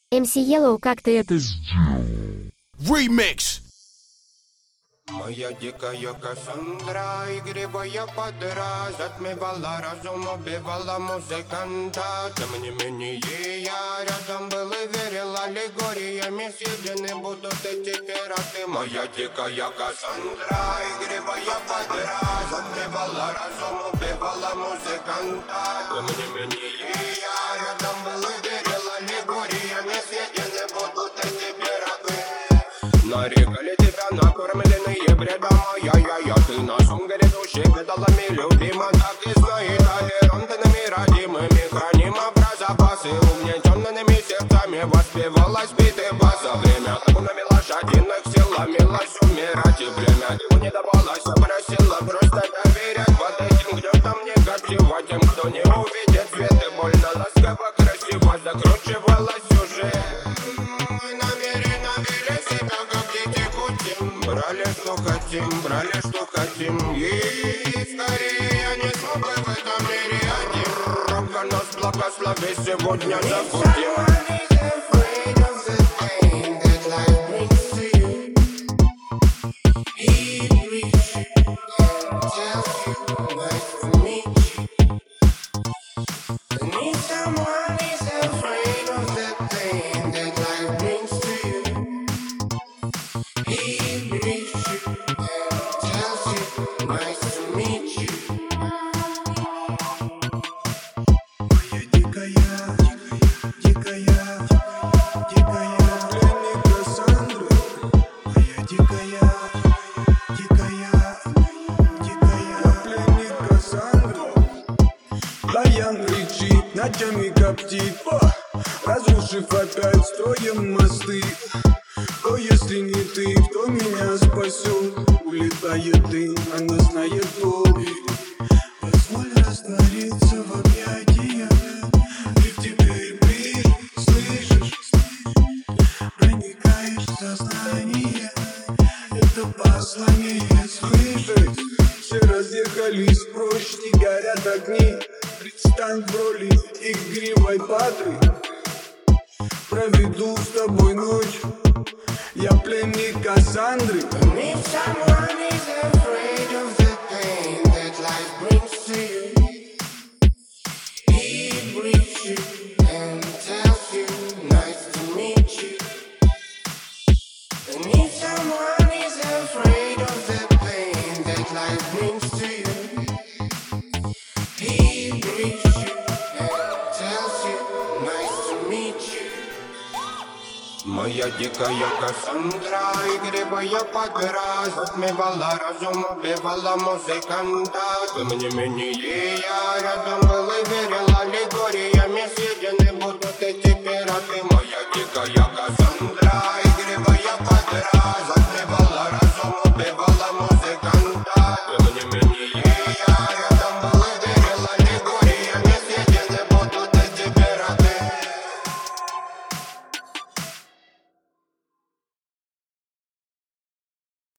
MC Yellow, как ты это сделал? Remix! Моя дикая Кассандра, игривая подра, затмевала разум, убивала музыканта. Тем не менее я рядом был и верил, аллегориями съедены будут эти пираты. Моя дикая Кассандра, игривая подра, затмевала разум, убивала музыканта. Тем не менее я рядом был и верил, аллегориями съедены будут эти пираты. Нарекали тебя накормленные бредом, я ты на сум грядущий педалами любима. Так и знает толерантными родимыми, храним образопасы угнетенными сердцами, воспевалась биты баса. Время лунами лошадиных сил ломилась умирать, и время ему не давалось, просила просто доверять под этим гнетом, не горчева тем, кто не увидит свет, и больно ласково красиво закручивалась сюжет. Брали, что хотим, и скорее я не смог бы в этом мире один. Рок нас благослови, сегодня забудем. Кричит, ночами коптит, разрушив опять строем мосты. Кто, если не ты, кто меня спасет? Улетает дым, она знает толк. Позволь раствориться в объятиях, и теперь ближе, слышишь? Проникаешь в сознание, это послание слышать. Все разъехались прочь, не горят огни. Предстань в роли игривой патры. Проведу с тобой ночь, я пленник Кассандры. Моя дикая Кассандра, игривая подра, затмевала разум, убивала музыканта. Тем не менее я рядом был и верил, аллегориями съедены будут эти пираты. Моя дикая Кассандра,